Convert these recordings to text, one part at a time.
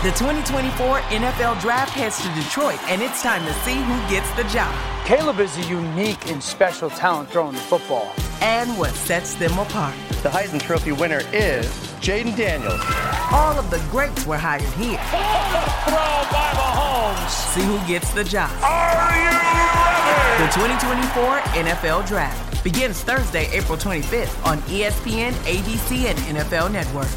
The 2024 NFL Draft heads to Detroit, and it's time to see who gets the job. Caleb is a unique and special talent throwing the football. And what sets them apart. The Heisman Trophy winner is Jaden Daniels. All of the greats were hired here. Throw by Mahomes. See who gets the job. Are you ready? The 2024 NFL Draft begins Thursday, April 25th on ESPN, ABC, and NFL Network.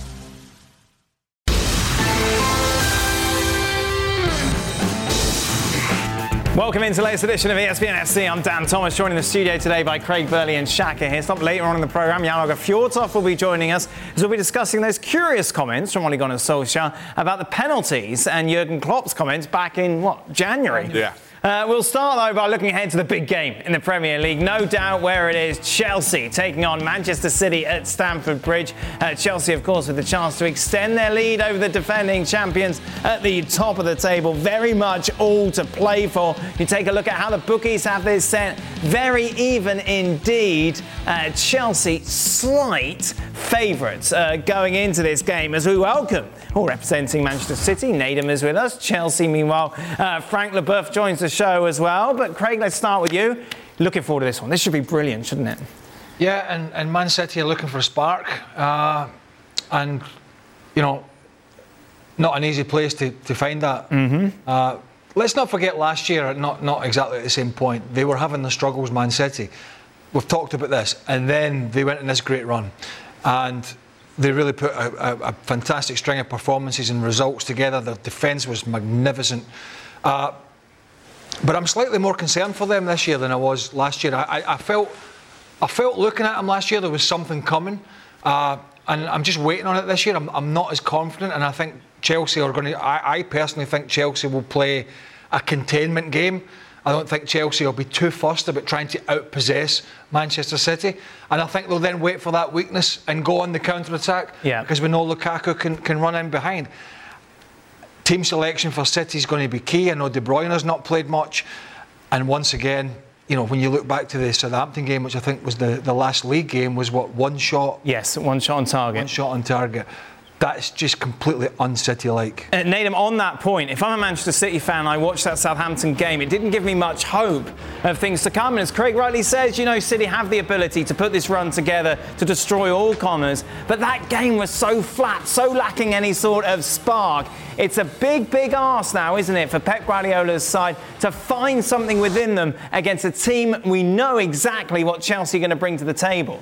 Welcome into the latest edition of ESPN SC. I'm Dan Thomas, joined in the studio today by Craig Burley and Shaka here. Stop later on in the programme. Jan-Åge Fjørtoft will be joining us as we'll be discussing those curious comments from Ole Gunnar Solskjaer about the penalties and Jurgen Klopp's comments back in, January? Yeah. We'll start, though, by looking ahead to the big game in the Premier League. No doubt where it is, Chelsea taking on Manchester City at Stamford Bridge. Chelsea, of course, with the chance to extend their lead over the defending champions at the top of the table. Very much all to play for. You take a look at how the bookies have this set. Very even indeed. Chelsea, slight favourites going into this game as we welcome, representing Manchester City, Nedum is with us. Chelsea, meanwhile, Frank Leboeuf joins the show as well. But Craig, let's start with you. Looking forward to this one. This should be brilliant, shouldn't it? Yeah, and Man City are looking for a spark. And, you know, not an easy place to find that. Mm-hmm. Let's not forget last year, not exactly at the same point, they were having the struggles, Man City. We've talked about this. And then they went on this great run. And they really put a fantastic string of performances and results together. Their defence was magnificent. But I'm slightly more concerned for them this year than I was last year. I felt looking at them last year there was something coming, and I'm just waiting on it this year. I'm not as confident, and I think Chelsea are going to. I personally think Chelsea will play a containment game. I don't think Chelsea will be too fussed about trying to outpossess Manchester City, and I think they'll then wait for that weakness and go on the counter-attack. Yeah. Because we know Lukaku can run in behind. Team selection for City is going to be key. I know De Bruyne has not played much. And once again, you know, when you look back to the Southampton game, which I think was the last league game, was one shot? Yes, one shot on target. One shot on target. That's just completely un-City-like. Nedum, on that point, if I'm a Manchester City fan, I watched that Southampton game, it didn't give me much hope of things to come. And as Craig rightly says, you know, City have the ability to put this run together to destroy all comers. But that game was so flat, so lacking any sort of spark. It's a big ask now, isn't it, for Pep Guardiola's side to find something within them against a team we know exactly what Chelsea are going to bring to the table.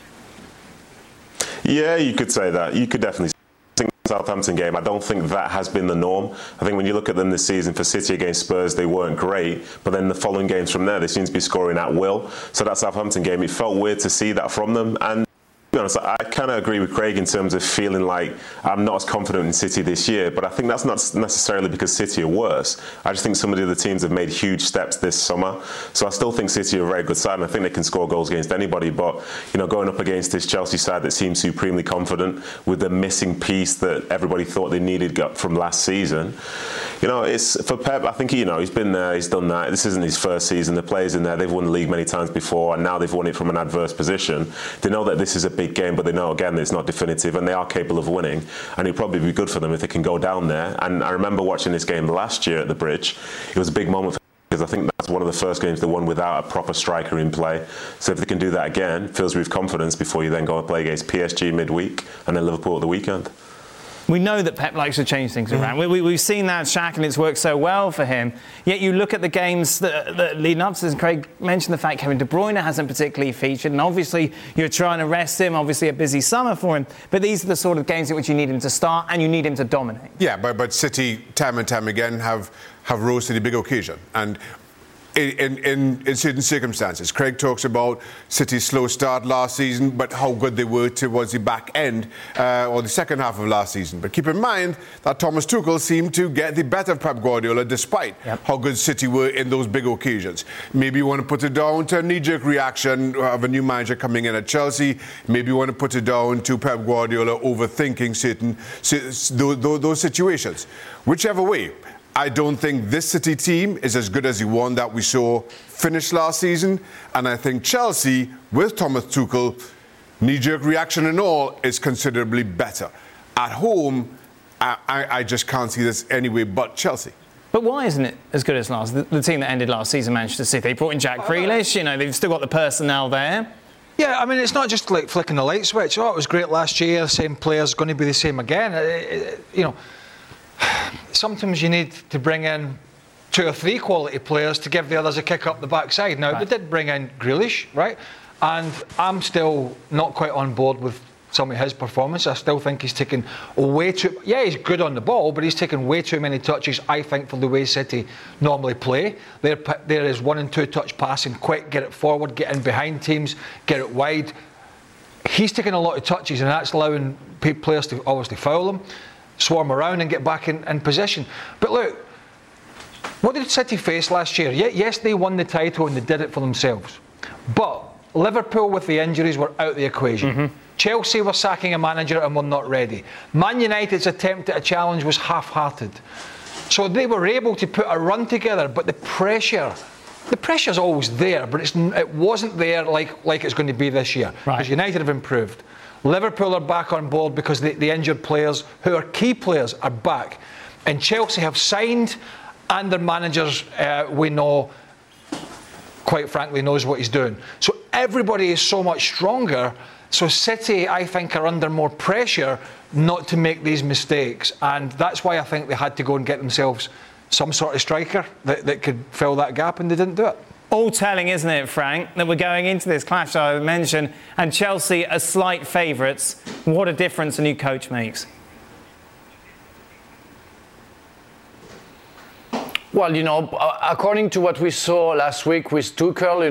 Yeah, you could say that. You could definitely. Southampton game, I don't think that has been the norm. I think when you look at them this season, for City against Spurs, they weren't great, but then the following games from there, they seem to be scoring at will. So that Southampton game, it felt weird to see that from them. And to be honest, I kind of agree with Craig in terms of feeling like I'm not as confident in City this year, but I think that's not necessarily because City are worse. I just think some of the other teams have made huge steps this summer. So I still think City are a very good side, and I think they can score goals against anybody. But, you know, going up against this Chelsea side that seems supremely confident with the missing piece that everybody thought they needed from last season, you know, it's for Pep. I think, you know, he's been there, he's done that. This isn't his first season. The players in there, they've won the league many times before, and now they've won it from an adverse position. They know that this is a big game, but they know again it's not definitive, and they are capable of winning, and it'd probably be good for them if they can go down there. And I remember watching this game last year at the Bridge. It was a big moment for them because I think that's one of the first games they won without a proper striker in play. So if they can do that again, fills you with confidence before you then go and play against PSG midweek and then Liverpool at the weekend. We know that Pep likes to change things around. We've seen that, Shaq, and it's worked so well for him. Yet you look at the games that lead up to this, and Craig mentioned the fact Kevin De Bruyne hasn't particularly featured, and obviously you're trying to rest him, obviously a busy summer for him, but these are the sort of games in which you need him to start and you need him to dominate. Yeah, but City, time and time again, have rose to the big occasion. And in certain circumstances. Craig talks about City's slow start last season, but how good they were towards the back end or the second half of last season. But keep in mind that Thomas Tuchel seemed to get the better of Pep Guardiola despite how good City were in those big occasions. Maybe you want to put it down to a knee-jerk reaction of a new manager coming in at Chelsea. Maybe you want to put it down to Pep Guardiola overthinking those situations. Whichever way, I don't think this City team is as good as the one that we saw finish last season. And I think Chelsea, with Thomas Tuchel, knee-jerk reaction and all, is considerably better. At home, I just can't see this anyway but Chelsea. But why isn't it as good as the team that ended last season, Manchester City? They brought in Jack Grealish, they've still got the personnel there. Yeah, I mean, it's not just like flicking the light switch. It was great last year, same players, going to be the same again. Sometimes you need to bring in 2 or 3 quality players to give the others a kick up the backside. Now, They did bring in Grealish, right? And I'm still not quite on board with some of his performance. I still think he's taken way too... Yeah, he's good on the ball, but he's taken way too many touches, I think, for the way City normally play. There is 1 and 2 touch passing, quick, get it forward, get in behind teams, get it wide. He's taking a lot of touches, and that's allowing players to obviously foul him, swarm around and get back in position. But look, what did City face last year? Yes, they won the title and they did it for themselves. But Liverpool, with the injuries, were out of the equation. Mm-hmm. Chelsea were sacking a manager and were not ready. Man United's attempt at a challenge was half-hearted. So they were able to put a run together, but the pressure's always there, but it wasn't there like it's going to be this year. Because United have improved. Liverpool are back on board because the injured players, who are key players, are back. And Chelsea have signed, and their managers, we know, quite frankly, knows what he's doing. So everybody is so much stronger. So City, I think, are under more pressure not to make these mistakes. And that's why I think they had to go and get themselves some sort of striker that could fill that gap, and they didn't do it. All telling, isn't it, Frank, that we're going into this clash I mentioned, and Chelsea are slight favourites. What a difference a new coach makes. Well, according to what we saw last week with Tuchel,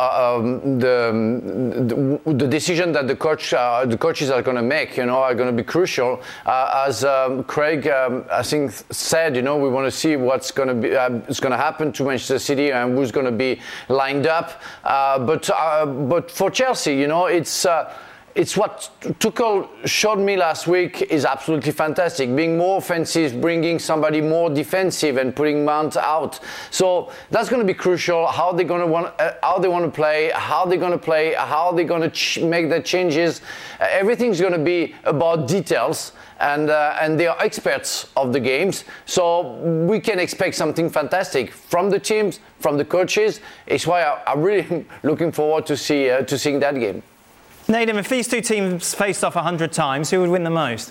the decision that the coaches are going to make, are going to be crucial. As Craig, I think, said, we want to see what's going to be, it's going to happen to Manchester City and who's going to be lined up. But for Chelsea, it's what Tuchel showed me last week is absolutely fantastic. Being more offensive, bringing somebody more defensive, and putting Mount out. So that's going to be crucial. How they want to play, how they're going to make the changes. Everything's going to be about details, and they are experts of the games. So we can expect something fantastic from the teams, from the coaches. It's why I'm really looking forward to seeing that game. Nadim, if these two teams faced off 100 times, who would win the most?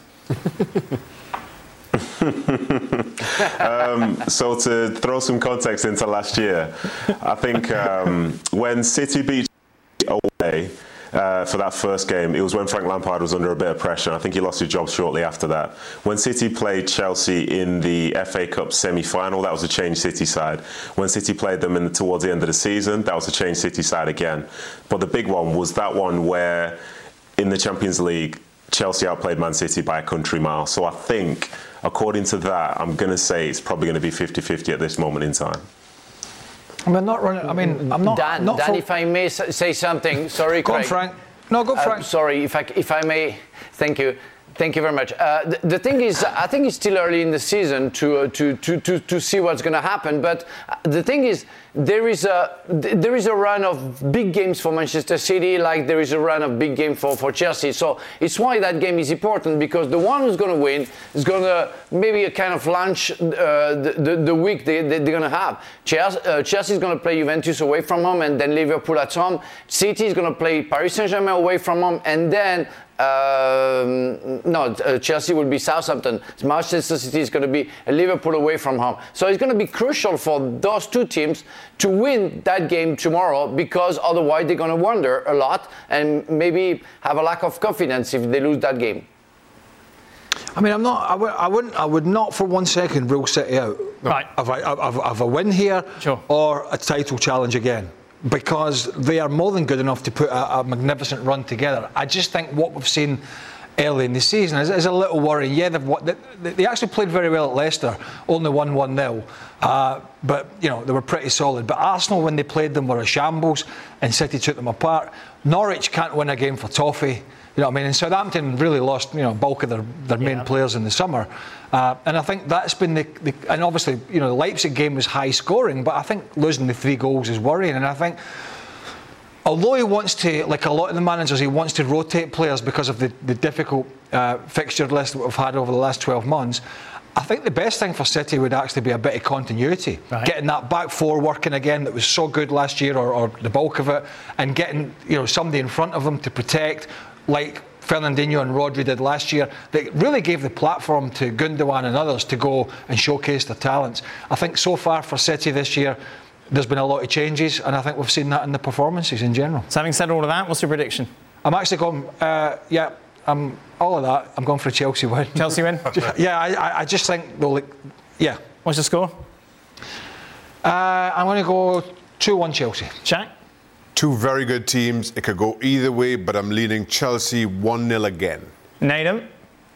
So to throw some context into last year, I think when City beat away for that first game, it was when Frank Lampard was under a bit of pressure. I think he lost his job shortly after that. When City played Chelsea in the FA Cup semi-final, that was a changed City side. When City played them towards the end of the season, that was a changed City side again. But the big one was that one where, in the Champions League, Chelsea outplayed Man City by a country mile. So I think, according to that, I'm going to say it's probably going to be 50-50 at this moment in time. I'm not running. I mean, I'm not. Dan, if I may say something. Sorry, Craig. Go on, Frank. No, go, Frank. Sorry, if I may. Thank you. Thank you very much. The thing is, I think it's still early in the season to see what's going to happen. But the thing is, there is a run of big games for Manchester City, like there is a run of big game for Chelsea. So it's why that game is important, because the one who's going to win is going to maybe a kind of launch the week they're going to have. Chelsea is going to play Juventus away from home, and then Liverpool at home. City is going to play Paris Saint-Germain away from home, and then Chelsea will be Southampton. Manchester City is going to be Liverpool away from home. So it's going to be crucial for those two teams to win that game tomorrow, because otherwise they're going to wonder a lot and maybe have a lack of confidence if they lose that game. I mean, I would not for 1 second rule City out of a win here, sure, or a title challenge again, because they are more than good enough to put a magnificent run together. I just think what we've seen early in the season is a little worrying. Yeah, they actually played very well at Leicester, only won 1-0, but they were pretty solid. But Arsenal, when they played them, were a shambles, and City took them apart. Norwich can't win a game for toffee. You know what I mean? And Southampton really lost, bulk of their main players in the summer. And I think that's been and obviously, the Leipzig game was high scoring, but I think losing the 3 goals is worrying. And I think although he wants to, like a lot of the managers, he wants to rotate players because of the difficult fixture list that we've had over the last 12 months. I think the best thing for City would actually be a bit of continuity. Right. Getting that back four working again that was so good last year, or the bulk of it, and getting somebody in front of them to protect, like Fernandinho and Rodri did last year, that really gave the platform to Gundogan and others to go and showcase their talents. I think so far for City this year, there's been a lot of changes, and I think we've seen that in the performances in general. So having said all of that, what's your prediction? I'm actually going, all of that, I'm going for a Chelsea win. Chelsea win? Yeah, I just think, yeah. What's the score? I'm going to go 2-1 Chelsea. Jack? Two very good teams. It could go either way, but I'm leaning Chelsea 1-0 again. Nathan?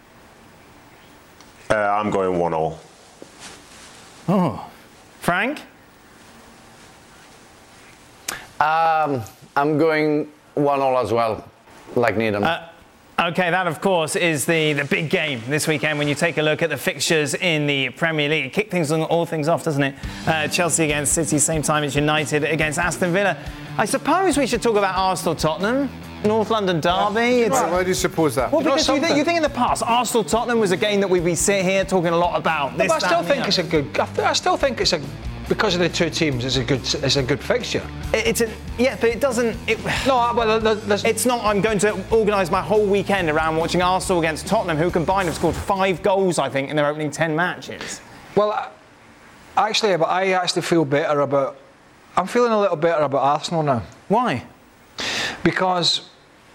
I'm going 1-0. Oh. Frank? I'm going 1-0 as well, like Needham. Okay, that of course is the big game this weekend when you take a look at the fixtures in the Premier League. It kicked all things off, doesn't it? Chelsea against City, same time as United against Aston Villa. I suppose we should talk about Arsenal-Tottenham, North London derby. Why do you suppose that? Well, because you think in the past, Arsenal-Tottenham was a game that we'd be sitting here talking a lot about. But I still think it's a because of the two teams, it's a good fixture. But it doesn't. It's not. I'm going to organise my whole weekend around watching Arsenal against Tottenham, who combined have scored 5 goals, I think, in their opening 10 matches. Well, I actually feel better about. I'm feeling a little better about Arsenal now. Why? Because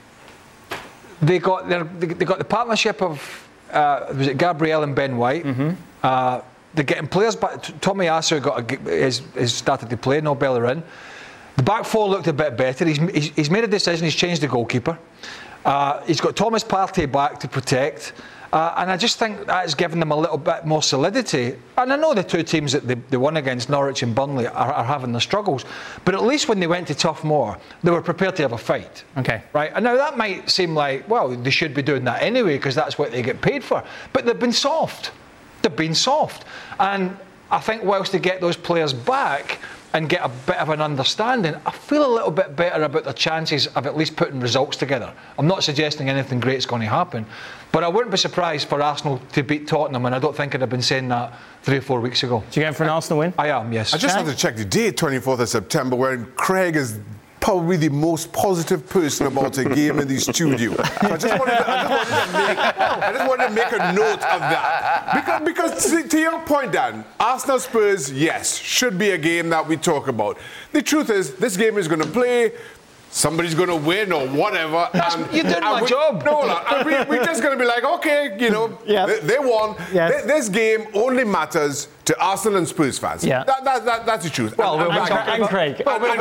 they got the partnership of was it Gabriel and Ben White. Mm-hmm. They're getting players back. Tommy Asu has started to play, no Bellerin. The back four looked a bit better. He's made a decision, he's changed the goalkeeper. He's got Thomas Partey back to protect. And I just think that's given them a little bit more solidity. And I know the two teams that they won against, Norwich and Burnley, are having their struggles. But at least when they went to Tough Moor, they were prepared to have a fight. Okay. Right? And now that might seem like, well, they should be doing that anyway because that's what they get paid for. But they've been soft. They've been soft. And I think whilst they get those players back and get a bit of an understanding, I feel a little bit better about their chances of at least putting results together. I'm not suggesting anything great's going to happen, but I wouldn't be surprised for Arsenal to beat Tottenham, and I don't think I'd have been saying that 3 or 4 weeks ago. Do you go for an Arsenal win? I am, yes. I just had to check the date, 24th of September, when Craig is probably the most positive person about a game in the studio. So I just wanted to make a note of that. Because to your point, Dan, Arsenal Spurs, yes, should be a game that we talk about. The truth is, this game is going to play, somebody's going to win or whatever. You're doing my job. No, we're just going to be like, okay, they won. Yes. This game only matters to Arsenal and Spurs fans. Yeah. That's the truth. Well, and Craig.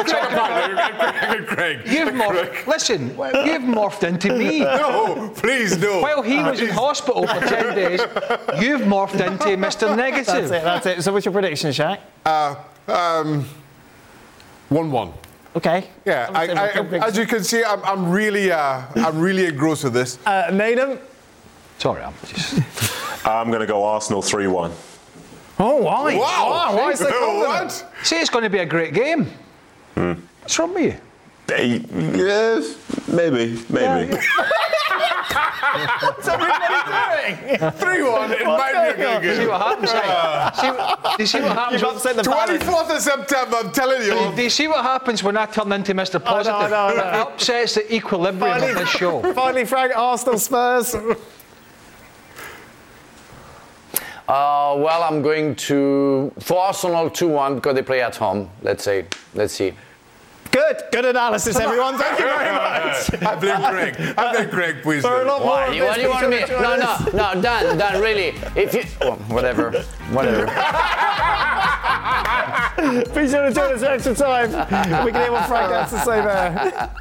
And Craig. You've morphed into me. No, please, no. While he was in hospital for 10 days, you've morphed into Mr. Negative. That's it. So what's your prediction, Shaq? 1-1. Okay. Yeah, as you can see, I'm really engrossed with this. Nathan? Sorry, I'm going to go Arsenal 3-1. Oh, why? Wow. Why is that confident? What? See, it's going to be a great game. What's wrong with you? Yes, maybe. What's everybody doing? 3-1, it might be a good game. See what happens? Do you see what happens? You've upset the balance. 24th of September, I'm telling you. Do you see what happens when I turn into Mr. Positive? No. It upsets the equilibrium of this show. Finally, Frank, Arsenal Spurs. Well, I'm going for Arsenal 2-1 because they play at home. Let's see. Good analysis, everyone. Thank you very much. I blame Craig, please. For a lot more Why? of You want me? No, Dan, really. If you, whatever. Be sure to join us extra time. We can hear what Frank has to say there.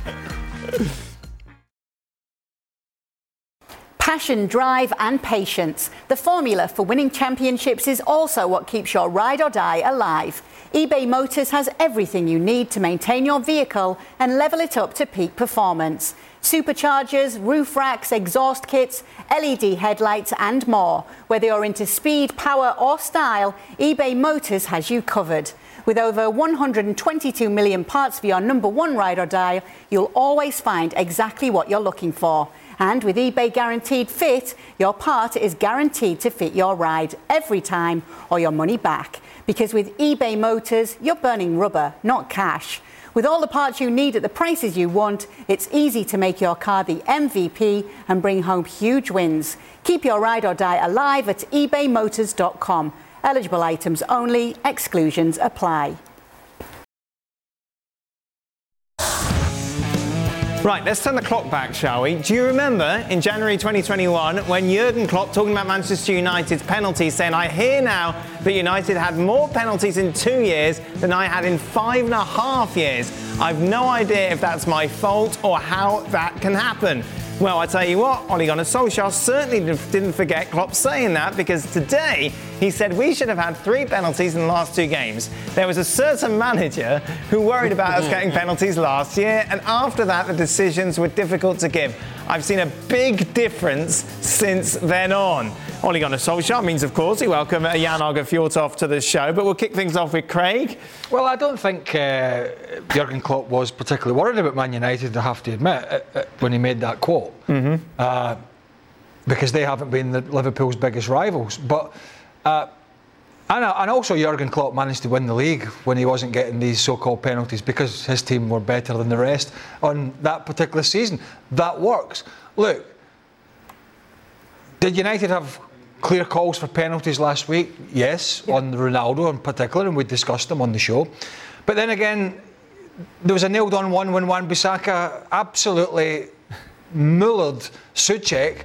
Passion, drive and patience. The formula for winning championships is also what keeps your ride or die alive. eBay Motors has everything you need to maintain your vehicle and level it up to peak performance. Superchargers, roof racks, exhaust kits, LED headlights and more. Whether you're into speed, power or style, eBay Motors has you covered. With over 122 million parts for your number one ride or die, you'll always find exactly what you're looking for. And with eBay Guaranteed Fit, your part is guaranteed to fit your ride every time or your money back. Because with eBay Motors, you're burning rubber, not cash. With all the parts you need at the prices you want, it's easy to make your car the MVP and bring home huge wins. Keep your ride or die alive at ebaymotors.com. Eligible items only, exclusions apply. Right, let's turn the clock back, shall we? Do you remember in January 2021 when Jurgen Klopp, talking about Manchester United's penalties, saying, I hear now that United had more penalties in 2 years than I had in 5.5 years. I've no idea if that's my fault or how that can happen. Well, I tell you what, Ole Gunnar Solskjaer certainly didn't forget Klopp saying that, because today he said we should have had 3 penalties in the last 2 games. There was a certain manager who worried about us getting penalties last year, and after that the decisions were difficult to give. I've seen a big difference since then on. Ole Gunnar Solskjaer means, of course, we welcome Jan Åge Fjørtoft to the show, but we'll kick things off with Craig. Well, I don't think Jurgen Klopp was particularly worried about Man United, I have to admit, when he made that quote. Because they haven't been Liverpool's biggest rivals. But and also Jurgen Klopp managed to win the league when he wasn't getting these so-called penalties because his team were better than the rest on that particular season. That works. Look, did United have clear calls for penalties last week? Yes, on Ronaldo in particular, and we discussed them on the show. But then again, there was a nailed-on one when Wan-Bissaka absolutely mullered Souček,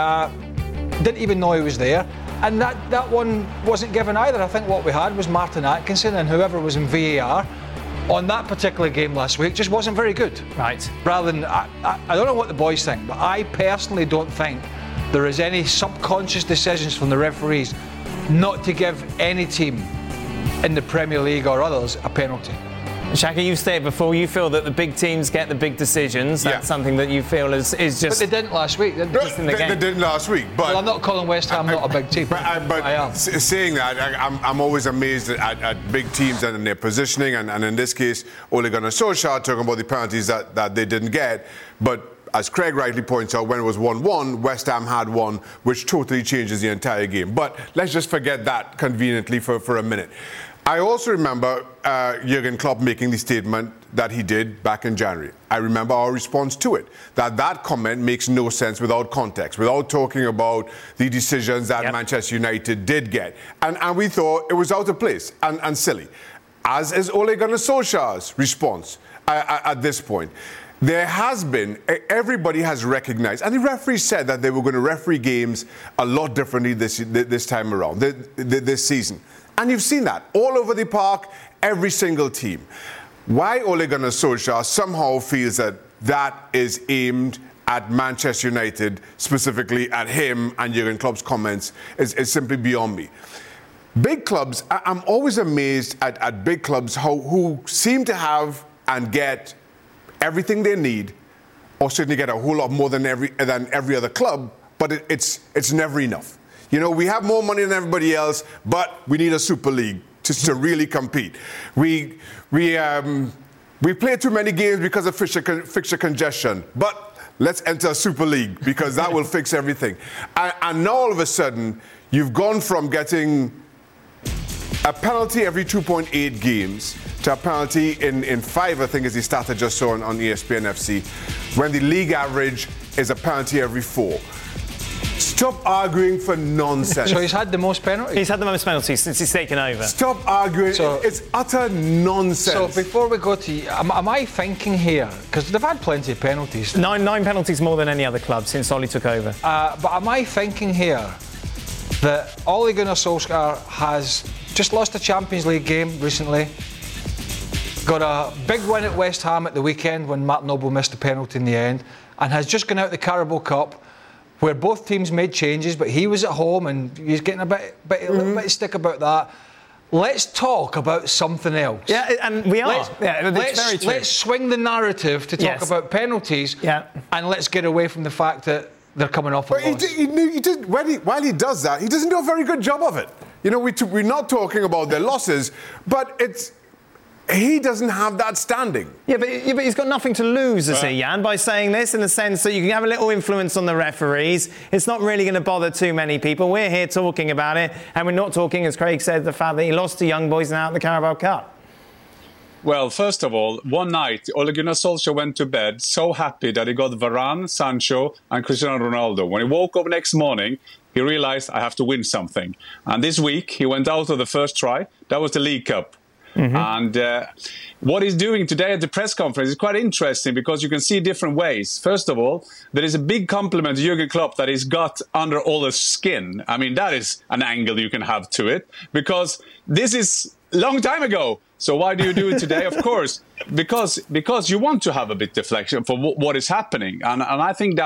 didn't even know he was there, and that one wasn't given either. I think what we had was Martin Atkinson and whoever was in VAR on that particular game last week just wasn't very good. Right. Rather than, I don't know what the boys think, but I personally don't think there is any subconscious decisions from the referees not to give any team in the Premier League or others a penalty. Shaka, you've stated before, you feel that the big teams get the big decisions. That's something that you feel is just... But they didn't last week. They didn't last week. But well, I'm not calling West Ham not a big team. But I am. Saying that, I'm always amazed at big teams and their positioning. And in this case, Ole Gunnar Solskjaer talking about the penalties that they didn't get. But as Craig rightly points out, when it was 1-1, West Ham had one, which totally changes the entire game. But let's just forget that conveniently for a minute. I also remember Jurgen Klopp making the statement that he did back in January. I remember our response to it, that comment makes no sense without context, without talking about the decisions that Manchester United did get. And we thought it was out of place and silly, as is Ole Gunnar Solskjaer's response at this point. There has been, everybody has recognized, and the referees said that they were going to referee games a lot differently this time around, this season. And you've seen that all over the park, every single team. Why Ole Gunnar Solskjaer somehow feels that is aimed at Manchester United, specifically at him and Jurgen Klopp's comments, is simply beyond me. Big clubs, I'm always amazed at big clubs who seem to have and get everything they need, or certainly get a whole lot more than every other club, but it's never enough. You know, we have more money than everybody else, but we need a Super League to really compete. We play too many games because of fixture congestion, but let's enter a Super League because that will fix everything. And now all of a sudden, you've gone from getting a penalty every 2.8 games to a penalty in 5, I think, as he started just so on ESPN FC, when the league average is a penalty every 4. Stop arguing for nonsense. So he's had the most penalties? He's had the most penalties since he's taken over. Stop arguing. It's utter nonsense. So before we go to... Am I thinking here... Because they've had plenty of penalties. Nine penalties more than any other club since Ole took over. But am I thinking here that Ole Gunnar Solskjaer has just lost a Champions League game recently, got a big win at West Ham at the weekend when Martin Noble missed a penalty in the end, and has just gone out the Carabao Cup, where both teams made changes, but he was at home and he's getting a little bit of stick about that. Let's talk about something else. Yeah, and we are. Let's swing the narrative to talk about penalties, and let's get away from the fact that they're coming off a loss. While he does that, he doesn't do a very good job of it. You know, we're not talking about their losses, but it's he doesn't have that standing. Yeah, but he's got nothing to lose, is he, Jan, by saying this, in the sense that you can have a little influence on the referees. It's not really going to bother too many people. We're here talking about it, and we're not talking, as Craig said, the fact that he lost to Young Boys now at the Carabao Cup. Well, first of all, one night, Ole Gunnar Solskjaer went to bed so happy that he got Varane, Sancho and Cristiano Ronaldo. When he woke up next morning, he realised, I have to win something. And this week, he went out of the first try. That was the League Cup. And what he's doing today at the press conference is quite interesting because you can see different ways. First of all, there is a big compliment to Jurgen Klopp that he's got under all the skin. I mean, that is an angle you can have to it because this is a long time ago. So why do you do it today? Of course, because you want to have a bit deflection for what is happening. And I think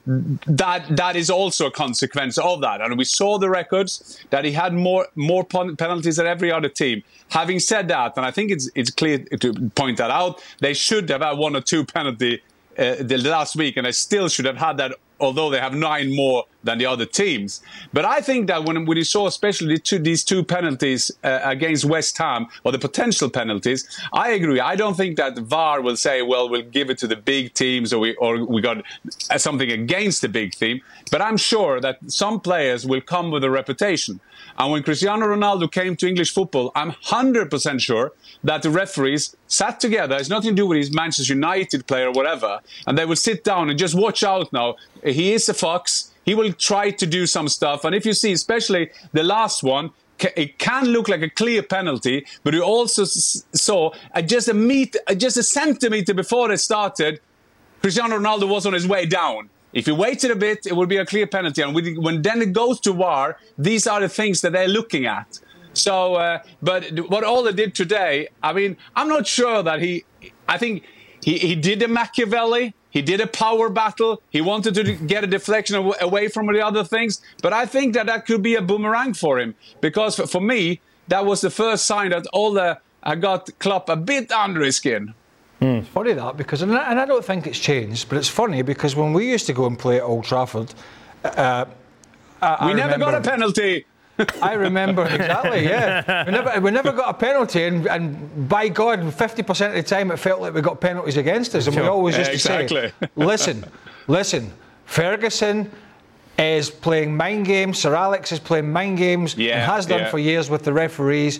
that is also a consequence of that. And we saw the records that he had more penalties than every other team. Having said that, and I think it's clear to point that out, they should have had 1 or 2 penalty the last week, and they still should have had that, although they have 9 more than the other teams. But I think that when you saw especially these 2 penalties against West Ham, or the potential penalties, I agree. I don't think that VAR will say, well, we'll give it to the big teams or we got something against the big team. But I'm sure that some players will come with a reputation. And when Cristiano Ronaldo came to English football, I'm 100% sure that the referees sat together. It's nothing to do with his Manchester United player or whatever. And they will sit down and just watch out now. He is a fox. He will try to do some stuff. And if you see, especially the last one, it can look like a clear penalty, but you also saw just a centimetre before it started, Cristiano Ronaldo was on his way down. If he waited a bit, it would be a clear penalty. And when then it goes to VAR, these are the things that they're looking at. So, but what Ole did today, I mean, I'm not sure that I think he did a Machiavelli. He did a power battle. He wanted to get a deflection away from the other things. But I think that could be a boomerang for him. Because for me, that was the first sign that Ole got Klopp a bit under his skin. It's funny that, because, and I don't think it's changed, but it's funny because when we used to go and play at Old Trafford, we never got a penalty. I remember, exactly, yeah. We never got a penalty, and by God, 50% of the time it felt like we got penalties against us, and we always used to say, listen, Ferguson is playing mind games, Sir Alex is playing mind games, and has done for years with the referees.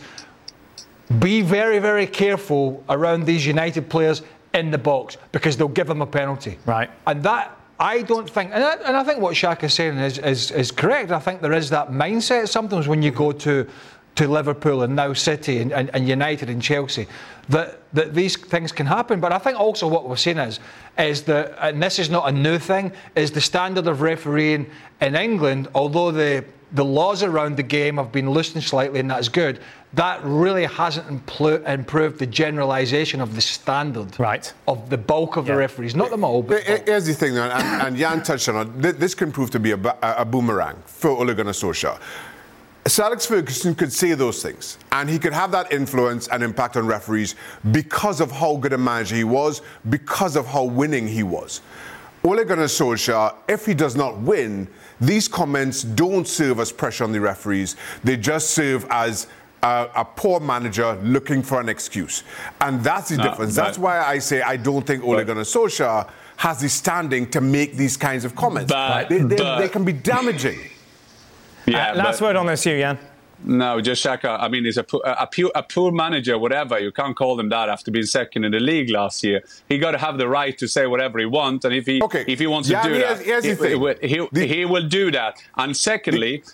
Be very, very careful around these United players in the box because they'll give them a penalty. Right. And that, I don't think, and I think what Shaq is saying is correct. I think there is that mindset sometimes when you go to Liverpool and now City and United and Chelsea that these things can happen. But I think also what we're seeing is that, and this is not a new thing, is the standard of refereeing in England, although the laws around the game have been loosened slightly, and that's good. That really hasn't improved the generalisation of the standard of the bulk of the referees, not them all. But here's the thing, and Jan touched on it. This can prove to be a boomerang for Ole Gunnar Solskjaer. Sir Alex Ferguson could say those things, and he could have that influence and impact on referees because of how good a manager he was, because of how winning he was. Ole Gunnar Solskjaer, if he does not win, these comments don't serve as pressure on the referees. They just serve as a poor manager looking for an excuse. And that's the difference. That's why I say I don't think Ole Gunnar Solskjaer has the standing to make these kinds of comments. They can be damaging. Last word on this, Jan. No, just Shaka. I mean, he's a poor manager, whatever. You can't call him that after being second in the league last year. He got to have the right to say whatever he wants, and if he wants to do that, he will do that. And secondly,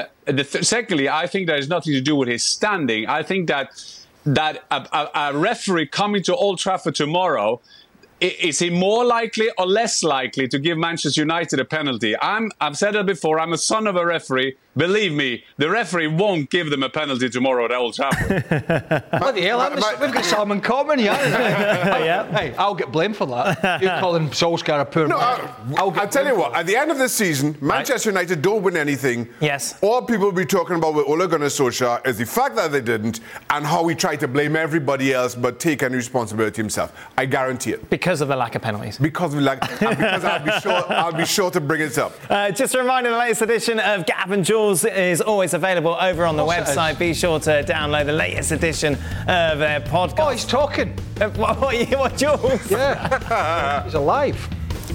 I think that has nothing to do with his standing. I think that a referee coming to Old Trafford tomorrow, is he more likely or less likely to give Manchester United a penalty? I've said it before, I'm a son of a referee. Believe me, the referee won't give them a penalty tomorrow at Old Trafford. Bloody hell, we've got something in common, Hey, I'll get blamed for that. You calling Solskjaer a poor man. I'll tell you what, at the end of the season, Manchester United don't win anything. Yes. All people will be talking about with Ole Gunnar Solskjaer is the fact that they didn't and how he tried to blame everybody else but take any responsibility himself. I guarantee it. Because Because of the lack of penalties. Because I'll be sure to bring it up. Just a reminder, the latest edition of Gav and Jules is always available over on the website. Be sure to download the latest edition of their podcast. Oh, he's talking. What, Jules? Yeah. He's alive.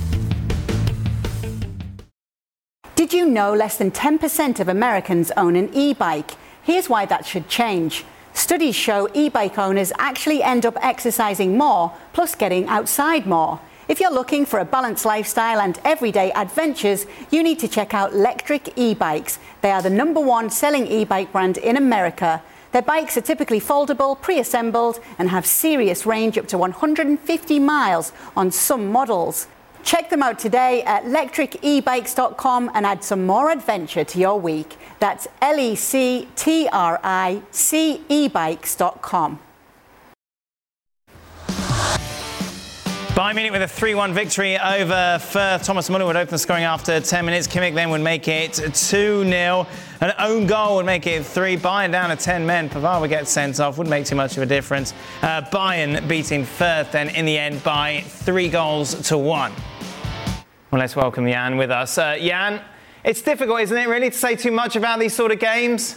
Did you know less than 10% of Americans own an e-bike? Here's why that should change. Studies show e-bike owners actually end up exercising more, plus getting outside more. If you're looking for a balanced lifestyle and everyday adventures, you need to check out Lectric e-bikes. They are the #1 selling e-bike brand in America. Their bikes are typically foldable, pre-assembled, and have serious range up to 150 miles on some models. Check them out today at lectricebikes.com and add some more adventure to your week. That's lectricebikes.com. Bayern Munich with a 3-1 victory over Firth. Thomas Muller would open the scoring after 10 minutes. Kimmich then would make it 2-0. An own goal would make it 3. Bayern down to 10 men. Pavard would get sent off. Wouldn't make too much of a difference. Bayern beating Firth then in the end by 3-1. Well, let's welcome Jan with us. Jan, it's difficult, isn't it, really, to say too much about these sort of games?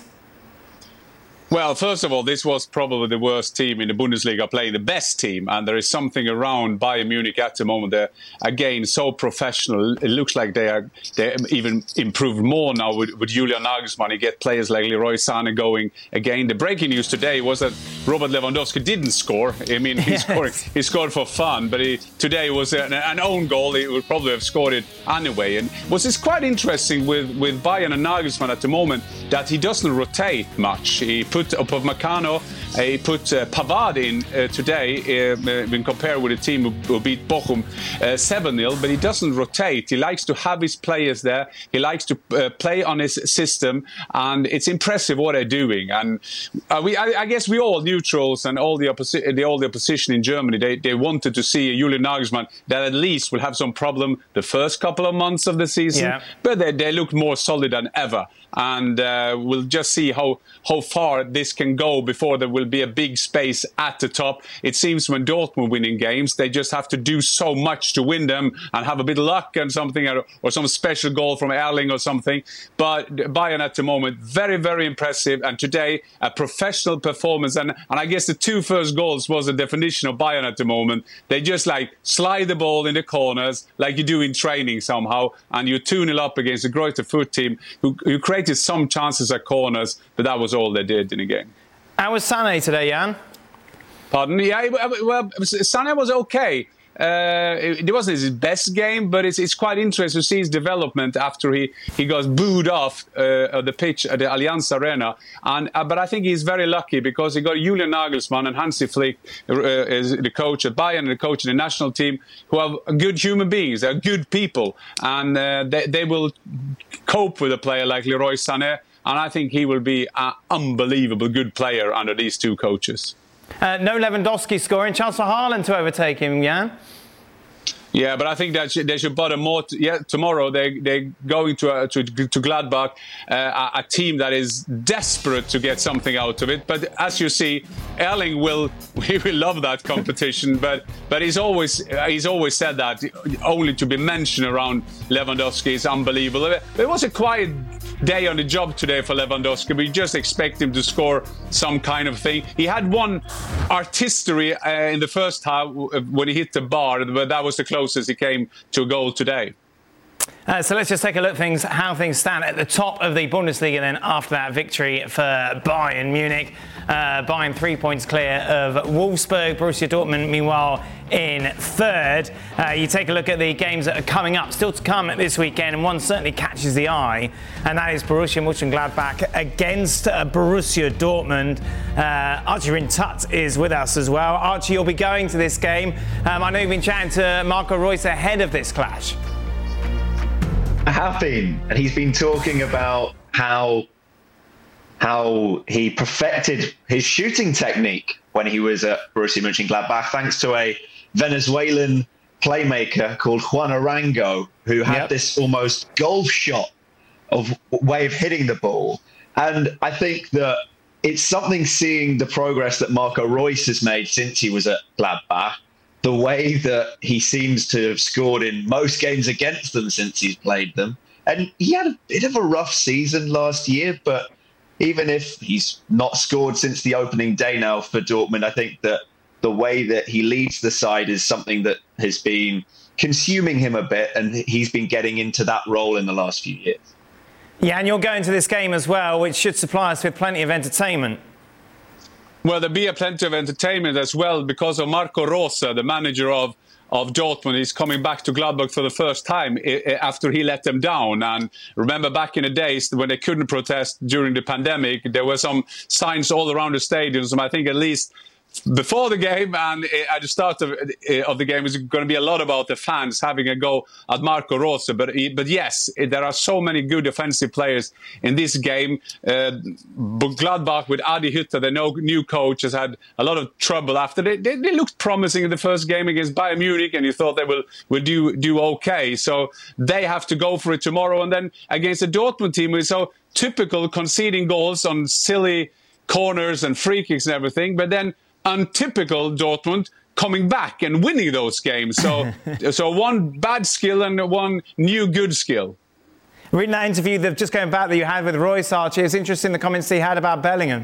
Well, first of all, this was probably the worst team in the Bundesliga playing the best team. And there is something around Bayern Munich at the moment. They're, again, so professional. It looks like they even improved more now with Julian Nagelsmann. You get players like Leroy Sané going again. The breaking news today was that Robert Lewandowski didn't score. I mean, he scored for fun. But today was an own goal. He would probably have scored it anyway. And it's quite interesting with Bayern and Nagelsmann at the moment that he doesn't rotate much. He put Upamecano, he put Pavard in today when compared with a team who beat Bochum 7-0, but he doesn't rotate. He likes to have his players there. He likes to play on his system, and it's impressive what they're doing. And I guess we all neutrals and all the opposition in Germany, they wanted to see a Julian Nagelsmann that at least will have some problem the first couple of months of the season, but they look more solid than ever. And we'll just see how far this can go before there will be a big space at the top. It seems when Dortmund winning games, they just have to do so much to win them and have a bit of luck and something, or some special goal from Erling or something. But Bayern at the moment, very, very impressive. And today, a professional performance. And I guess the 2 first goals was the definition of Bayern at the moment. They just slide the ball in the corners like you do in training somehow. And you 2-0 up against the Greuther Fürth team who created some chances at corners, but that was all they did in the game. How was Sané today, Jan? Pardon? Yeah, well, Sané was okay. It wasn't his best game, but it's quite interesting to see his development after he got booed off the pitch at the Allianz Arena. But I think he's very lucky because he got Julian Nagelsmann and Hansi Flick, is the coach at Bayern and the coach in the national team, who are good human beings. They're good people, and they will cope with a player like Leroy Sané. And I think he will be an unbelievable good player under these 2 coaches. No Lewandowski scoring. Chance for Haaland to overtake him, Jan? Yeah, but I think that they should bother more. Tomorrow they're going to Gladbach, a team that is desperate to get something out of it. But as you see, Erling will love that competition. but he's always said that only to be mentioned around Lewandowski is unbelievable. It was a quiet day on the job today for Lewandowski. We just expect him to score some kind of thing. He had one artistry in the first half when he hit the bar, but that was the closest he came to a goal today. So let's just take a look at how things stand at the top of the Bundesliga then after that victory for Bayern Munich. Bayern 3 points clear of Wolfsburg. Borussia Dortmund, meanwhile, in 3rd. You take a look at the games that are coming up, still to come this weekend, and one certainly catches the eye, and that is Borussia Mönchengladbach against Borussia Dortmund. Archie Rintut is with us as well. Archie, you'll be going to this game. I know you've been chatting to Marco Reus ahead of this clash. I have been, and he's been talking about how he perfected his shooting technique when he was at Borussia Mönchengladbach, thanks to a Venezuelan playmaker called Juan Arango, who had this almost golf shot of way of hitting the ball. And I think that it's something seeing the progress that Marco Reus has made since he was at Gladbach, the way that he seems to have scored in most games against them since he's played them. And he had a bit of a rough season last year, but even if he's not scored since the opening day now for Dortmund, I think that the way that he leads the side is something that has been consuming him a bit, and he's been getting into that role in the last few years. Yeah, and you're going to this game as well, which should supply us with plenty of entertainment. Well, there'll be plenty of entertainment as well because of Marco Rose, the manager of Dortmund. He's coming back to Gladbach for the first time after he let them down. And remember back in the days when they couldn't protest during the pandemic, there were some signs all around the stadiums. I think at least before the game and at the start of the game is going to be a lot about the fans having a go at Marco Rose. But yes, there are so many good offensive players in this game. Gladbach with Adi Hütter, the new coach, has had a lot of trouble after they looked promising in the first game against Bayern Munich, and you thought they will do okay. So they have to go for it tomorrow, and then against the Dortmund team, is so typical, conceding goals on silly corners and free kicks and everything, but then untypical Dortmund coming back and winning those games. So, so one bad skill and one new good skill. Reading that interview, just going back that you had with Royce, Archie, it's interesting the comments he had about Bellingham.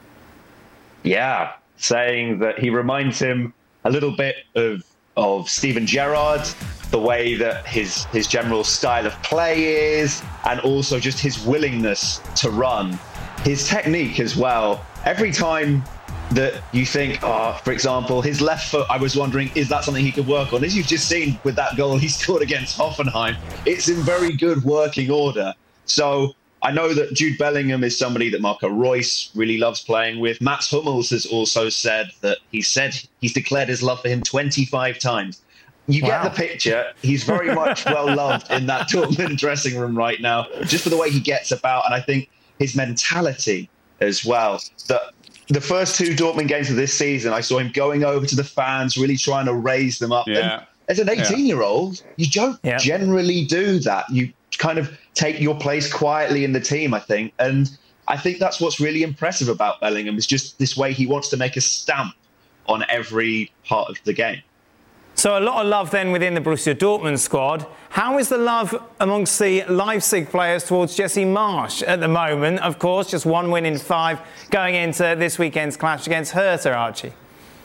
Yeah, saying that he reminds him a little bit of Steven Gerrard, the way that his general style of play is, and also just his willingness to run. His technique as well. Every time that you think, for example, his left foot, I was wondering, is that something he could work on? As you've just seen with that goal he scored against Hoffenheim, it's in very good working order. So I know that Jude Bellingham is somebody that Marco Reus really loves playing with. Mats Hummels has also said that he's declared his love for him 25 times. You get the picture. He's very much well-loved in that Dortmund dressing room right now, just for the way he gets about. And I think his mentality as well, that the first two Dortmund games of this season, I saw him going over to the fans, really trying to raise them up. Yeah. And as an 18-year-old, you don't generally do that. You kind of take your place quietly in the team, I think. And I think that's what's really impressive about Bellingham, is just this way he wants to make a stamp on every part of the game. So a lot of love then within the Borussia Dortmund squad. How is the love amongst the Leipzig players towards Jesse Marsch at the moment? Of course, just 1 win in 5 going into this weekend's clash against Hertha, Archie.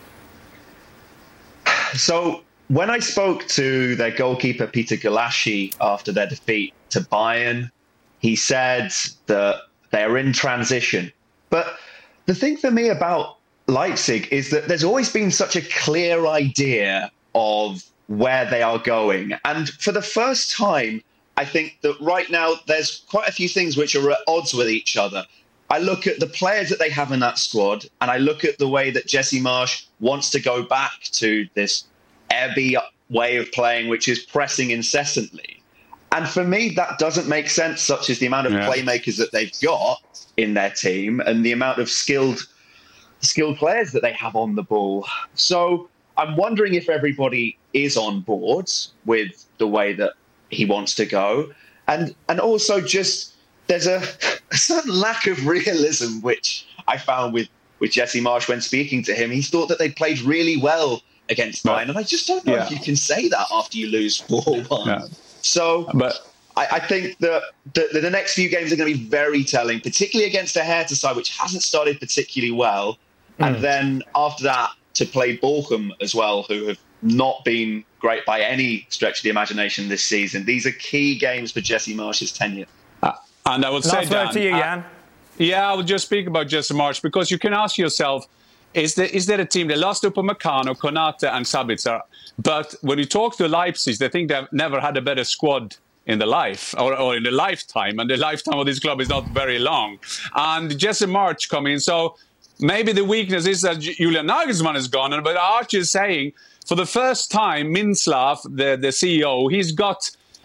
So when I spoke to their goalkeeper, Peter Gulaschi, after their defeat to Bayern, he said that they are in transition. But the thing for me about Leipzig is that there's always been such a clear idea of where they are going. And for the first time, I think that right now there's quite a few things which are at odds with each other. I look at the players that they have in that squad, and I look at the way that Jesse Marsch wants to go back to this Erbe way of playing, which is pressing incessantly. And for me, that doesn't make sense, such as the amount of playmakers that they've got in their team and the amount of skilled players that they have on the ball. So I'm wondering if everybody is on board with the way that he wants to go. And also just there's a certain lack of realism, which I found with Jesse Marsch when speaking to him. He thought that they played really well against Bayern. And I just don't know if you can say that after you lose 4-1. Yeah. So I think that the next few games are going to be very telling, particularly against a Hertha side, which hasn't started particularly well. And then after that, to play Bochum as well, who have not been great by any stretch of the imagination this season. These are key games for Jesse Marsch's tenure. And I would say, Dan, word to you, Jan. I would just speak about Jesse Marsch, because you can ask yourself, is there a team? They lost Upamecano, Konate and Sabitzer. But when you talk to Leipzig, they think they've never had a better squad in their life or in their lifetime. And the lifetime of this club is not very long. And Jesse Marsch coming in. So maybe the weakness is that Julian Nagelsmann is gone. But Archie is saying, for the first time, Minslav, the CEO, he's got a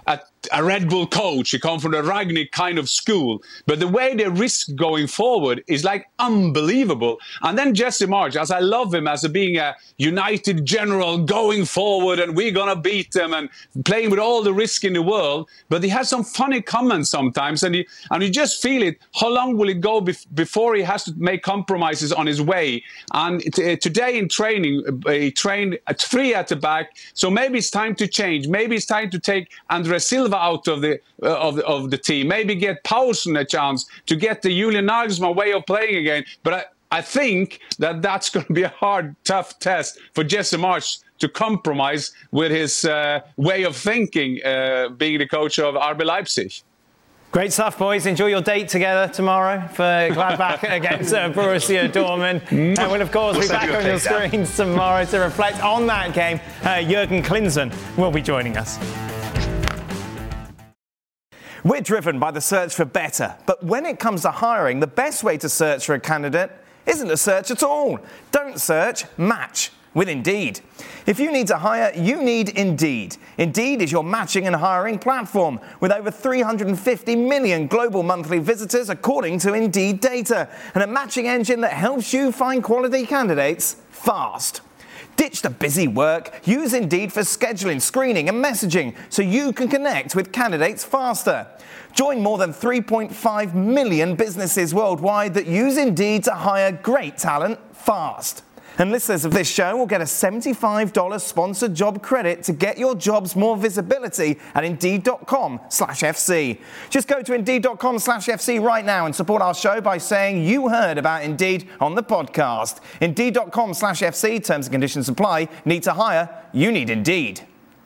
a Red Bull coach. He comes from the Rangnick kind of school. But the way they risk going forward is like unbelievable. And then Jesse Marsch, as I love him as being a United general going forward and we're going to beat them and playing with all the risk in the world. But he has some funny comments sometimes and you just feel it. How long will it go before he has to make compromises on his way? And today in training, he trained 3 at the back. So maybe it's time to change. Maybe it's time to take Andre Silva out of the team. Maybe get Paulsen a chance to get the Julian Nagelsmann way of playing again. But I think that's going to be a hard, tough test for Jesse Marsch to compromise with his way of thinking, being the coach of RB Leipzig. Great stuff, boys. Enjoy your date together tomorrow for Gladbach against Borussia Dortmund. And we'll, of course, be back on your screens tomorrow to reflect on that game. Jurgen Klinsmann will be joining us. We're driven by the search for better. But when it comes to hiring, the best way to search for a candidate isn't to search at all. Don't search, match with Indeed. If you need to hire, you need Indeed. Indeed is your matching and hiring platform with over 350 million global monthly visitors according to Indeed data, and a matching engine that helps you find quality candidates fast. Ditch the busy work. Use Indeed for scheduling, screening and messaging so you can connect with candidates faster. Join more than 3.5 million businesses worldwide that use Indeed to hire great talent fast. And listeners of this show will get a $75 sponsored job credit to get your jobs more visibility at Indeed.com/FC. Just go to Indeed.com/FC right now and support our show by saying you heard about Indeed on the podcast. Indeed.com/FC, terms and conditions apply. Need to hire? You need Indeed.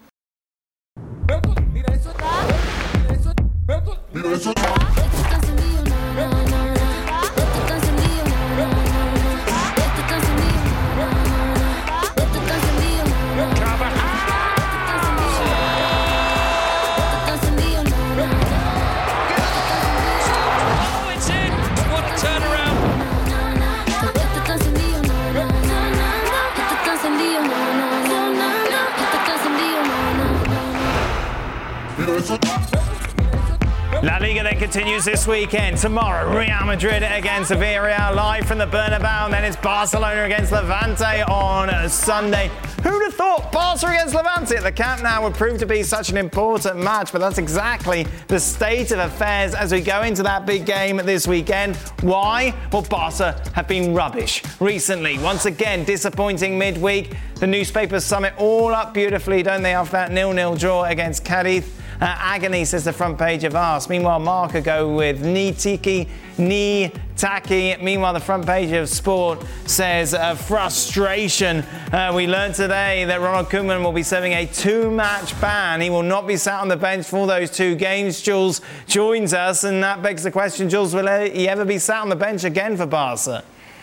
La Liga then continues this weekend. Tomorrow, Real Madrid against Villarreal live from the Bernabeu, and then it's Barcelona against Levante on Sunday. Who'd have thought Barca against Levante at the Camp Nou would prove to be such an important match, but that's exactly the state of affairs as we go into that big game this weekend. Why? Well, Barca have been rubbish recently. Once again, disappointing midweek. The newspapers sum it all up beautifully, don't they, after that 0-0 draw against Cadiz. Agony, says the front page of Ars. Meanwhile, Marca go with ni tiki, ni taki. Meanwhile, the front page of Sport says frustration. We learned today that Ronald Koeman will be serving a 2-match ban. He will not be sat on the bench for those 2 games. Jules joins us, and that begs the question, Jules, will he ever be sat on the bench again for Barca?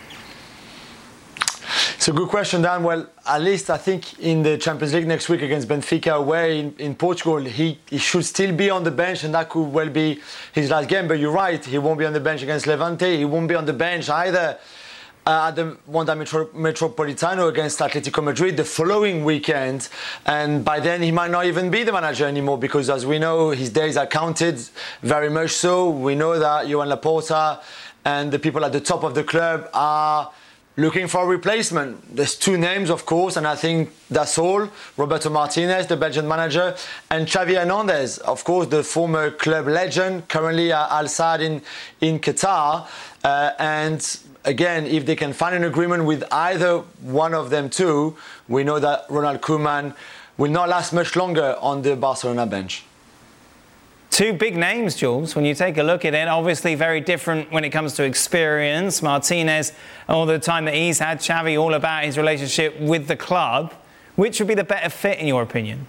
It's a good question, Dan. Well, at least I think in the Champions League next week against Benfica away in Portugal, he should still be on the bench, and that could well be his last game. But you're right, he won't be on the bench against Levante. He won't be on the bench either at the Wanda Metropolitano against Atletico Madrid the following weekend. And by then, he might not even be the manager anymore because, as we know, his days are counted, very much so. We know that Joan Laporta and the people at the top of the club are looking for a replacement. There's 2 names, of course, and I think that's all. Roberto Martinez, the Belgian manager, and Xavi Hernandez, of course, the former club legend, currently at Al Sadd in Qatar. And again, if they can find an agreement with either one of them two, we know that Ronald Koeman will not last much longer on the Barcelona bench. 2 big names, Jules, when you take a look at it. Obviously very different when it comes to experience. Martinez, all the time that he's had, Xavi, all about his relationship with the club. Which would be the better fit, in your opinion?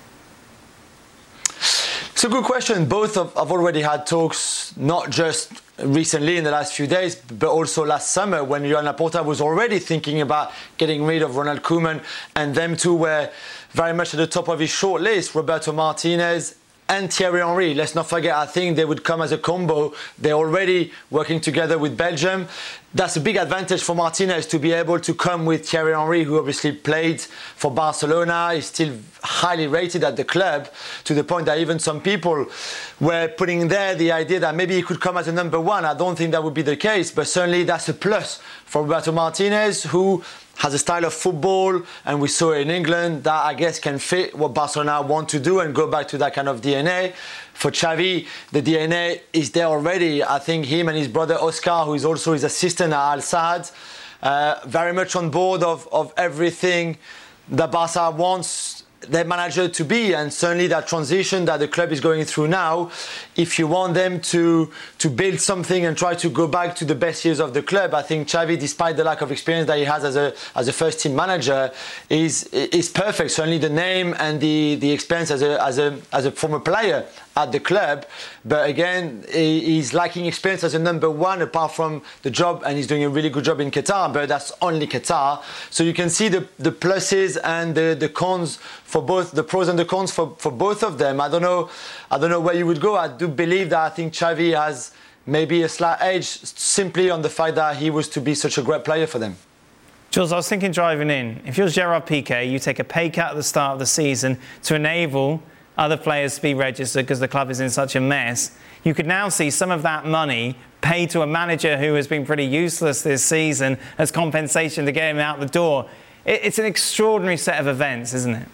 It's a good question. Both have already had talks, not just recently in the last few days, but also last summer when Joan Laporta was already thinking about getting rid of Ronald Koeman, and them two were very much at the top of his short list, Roberto Martinez and Thierry Henry. Let's not forget, I think they would come as a combo. They're already working together with Belgium. that's a big advantage for Martinez to be able to come with Thierry Henry, who obviously played for Barcelona, is still highly rated at the club, to the point that even some people were putting there the idea that maybe he could come as a number one. I don't think that would be the case, but certainly that's a plus for Roberto Martinez, who has a style of football, and we saw it in England, that I guess can fit what Barcelona want to do and go back to that kind of DNA. For Xavi, the DNA is there already. I think him and his brother Oscar, who is also his assistant at Al Sadd, very much on board of everything that Barca wants their manager to be, and certainly that transition that the club is going through now. If you want them to build something and try to go back to the best years of the club, I think Xavi, despite the lack of experience that he has as a first team manager, is perfect. Certainly the name and the experience as a former player at the club, but again, he's lacking experience as a number one, apart from the job, and he's doing a really good job in Qatar, but that's only Qatar. So you can see the pluses and the cons for both, the pros and the cons for both of them. I don't know where you would go. I do believe that I think Xavi has maybe a slight edge simply on the fact that he was to be such a great player for them. Jules, I was thinking driving in, if you're Gerard Piqué, you take a pay cut at the start of the season to enable other players to be registered because the club is in such a mess. You could now see some of that money paid to a manager who has been pretty useless this season as compensation to get him out the door. It's an extraordinary set of events, isn't it?